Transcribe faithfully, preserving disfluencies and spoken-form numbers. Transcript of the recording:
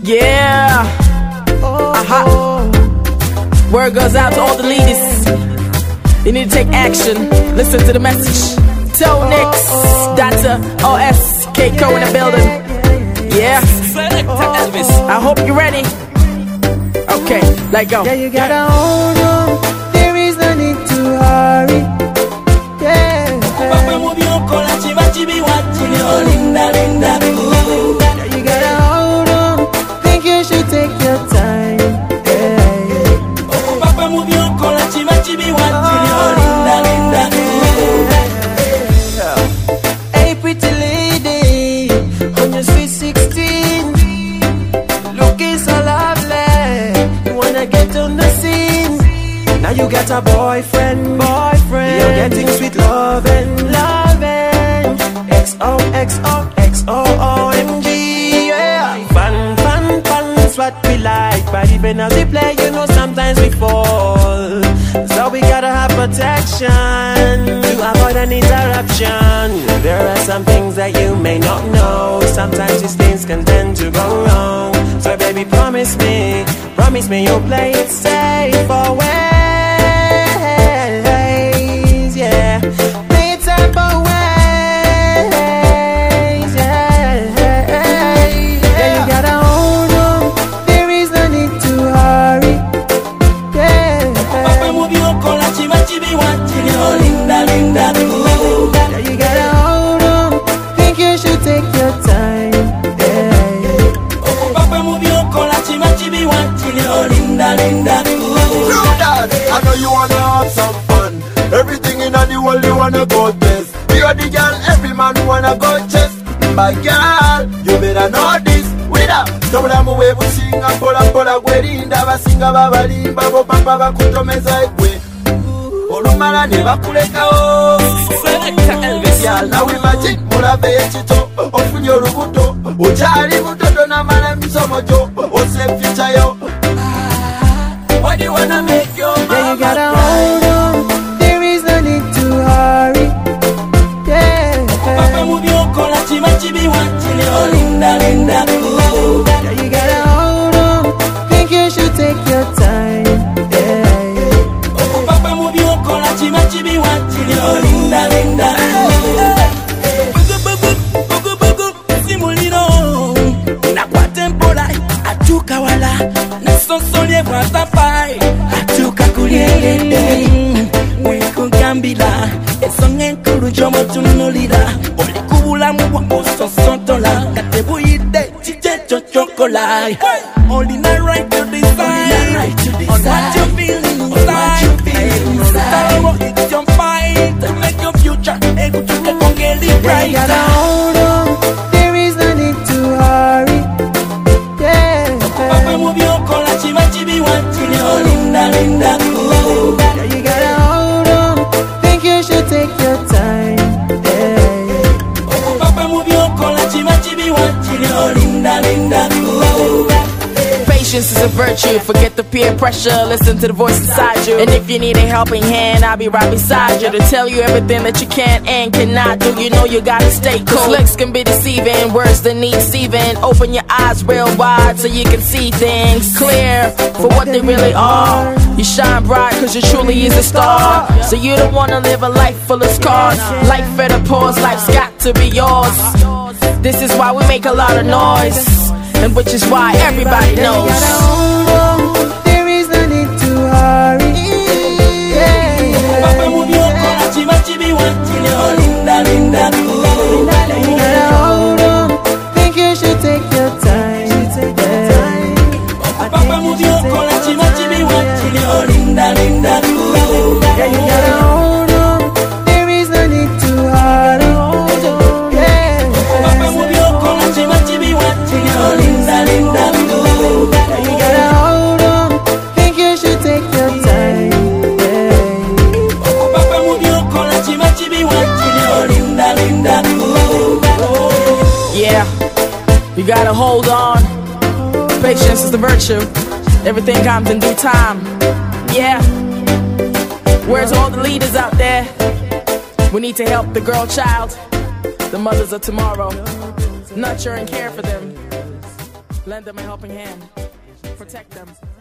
Yeah. Aha. Word goes out to all the leaders. You need to take action. Listen to the message. Tonix, Data, O S, K-Co in the building. Yeah. I hope you're ready. Okay, let go. Yeah, you gotta hold on. There is no need to hurry. Yeah. Yeah, you gotta hold on. Think you should take your time. Yeah. Hey, pretty lady, on your sweet sixteen, looking so lovely. You wanna get on the scene. Now you got a boyfriend, boyfriend. You're getting sweet loving, loving. X O X O X O O M G, yeah. Fun, fun, fun, that's what we like. But even as we play, you know sometimes we fall. So we gotta have protection to avoid an interruption. There are some things that you may not know. Sometimes these things can tend to go wrong. So baby, promise me, promise me you'll play it safe always, yeah. Play it safe always, yeah. Yeah, you gotta hold on. There is no need to hurry, yeah. Yeah, you gotta hold on. Think you should take your time, yeah. I know you wanna have some fun. Everything in the world you wanna go test. You're the girl every man wanna go chest. My girl, you better know this. Wida, tobula muwe businga pola pola gwerinda basinga babalimba bo papa bakutomeza ekwe. Olumala ne bakulekawo. Girl, now imagine mulabe ekito ofunye olubuto. Okyali mutoto n'amala misomo gyo ose future yo. What do you wanna make your mama? Yeah, you gotta hold on. There is no need to hurry. Yeah. Yeah, you gotta hold on. Think you should take your time. Yeah. Atuka kulielele Weko gambila Esonge nkuru jomo tunulira Olikubula mwa ososontola Katebu ide chiche chochokola Only not right to decide On what you feel inside Tomorrow it's your fight To make your future Ego chuke kongeli bright. You gotta hold on. There is no need to hurry. Yeah. Papa move your collar, chiba chibi wachili Olinda linda Yeah, you gotta hold on. Think you should take your time. Yeah. Papa move your collar, chiba chibi wachili Olinda linda. Patience is a virtue, forget the peer pressure, listen to the voice inside you. And if you need a helping hand, I'll be right beside you to tell you everything that you can and cannot do. You know you gotta stay cool. Cause looks can be deceiving, worse than need deceiving. Open your eyes real wide so you can see things clear for what they really are. You shine bright cause you truly is a star. So you don't wanna live a life full of scars. Life at a pause, life's got to be yours. This is why we make a lot of noise, and which is why everybody knows. You gotta hold on. There is no need to hurry. Yeah. Papa move your collar, chiba chibi wachili Olinda linda. You gotta hold on. Think you should take your time. Yeah. Papa move your collar, chiba chibi wachili Olinda linda. Yeah, you gotta hold on. There is no need to hurry. Yeah. Papa move your collar, chiba chibi wachili Olinda linda. Yeah, you gotta hold on. Think you should take your time. Yeah. Papa move your collar, chiba chibi wachili Olinda linda. Yeah, you gotta hold on. Patience is the virtue. Everything comes in due time. Yeah. Where's all the leaders out there? We need to help the girl child, the mothers of tomorrow. Nurture and care for them. Lend them a helping hand. Protect them.